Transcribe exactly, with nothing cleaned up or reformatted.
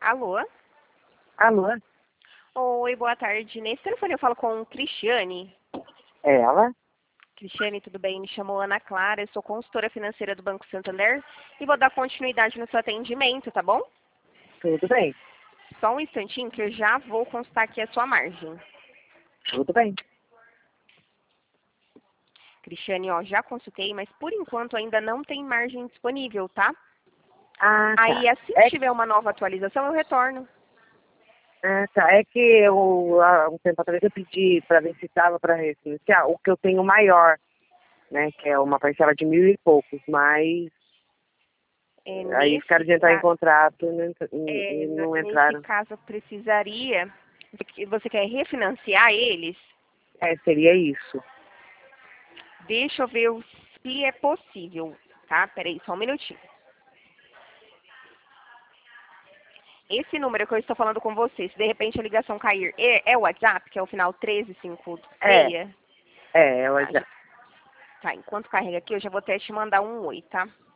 Alô? Alô? Oi, boa tarde. Nesse telefone eu falo com Cristiane. É ela? Cristiane, tudo bem? Me chamo Ana Clara, eu sou consultora financeira do Banco Santander e vou dar continuidade no seu atendimento, tá bom? Tudo bem. Só um instantinho que eu já vou constar aqui a sua margem. Tudo bem. Cristiane, ó, já consultei, mas por enquanto ainda não tem margem disponível, tá? Ah, tá. Aí, assim que É, tiver uma nova atualização, eu retorno. ah, tá. É que eu, há um tempo atrás eu pedi para ver se estava para refinanciar o que eu tenho maior, né? Que é uma parcela de mil e poucos, mas É, aí nesse, ficaram de entrar em ca... contrato e não, é, e n- não nesse entraram. caso, eu precisaria... Você quer refinanciar eles? É, seria isso. Deixa eu ver o- se é possível, tá? Peraí, só um minutinho. Esse número que eu estou falando com você, se de repente a ligação cair, é, é o WhatsApp, que é o final treze cinquenta e seis? É, é, ela Tá, já. já- tá, enquanto carrega aqui, eu já vou até te mandar um oi, tá?